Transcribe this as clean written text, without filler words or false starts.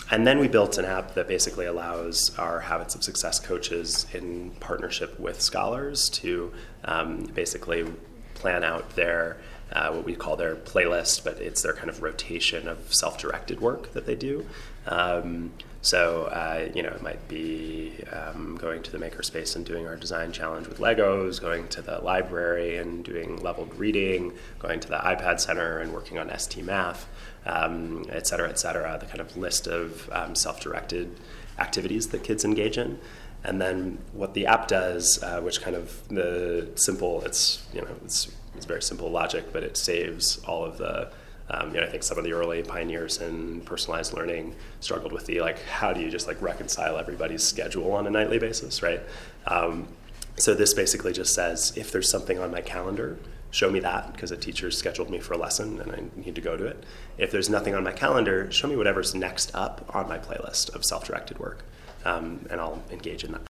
And then we built an app that basically allows our Habits of Success coaches in partnership with scholars to basically plan out their what we call their playlist, but it's their kind of rotation of self-directed work that they do. It might be going to the makerspace and doing our design challenge with Legos, going to the library and doing leveled reading, going to the iPad Center and working on ST Math, et cetera, the kind of list of self-directed activities that kids engage in. And then what the app does, which kind of it's very simple logic, but it saves all of the, I think some of the early pioneers in personalized learning struggled with how do you just reconcile everybody's schedule on a nightly basis, right? So this basically just says, if there's something on my calendar, show me that, because a teacher scheduled me for a lesson and I need to go to it. If there's nothing on my calendar, show me whatever's next up on my playlist of self-directed work, and I'll engage in that.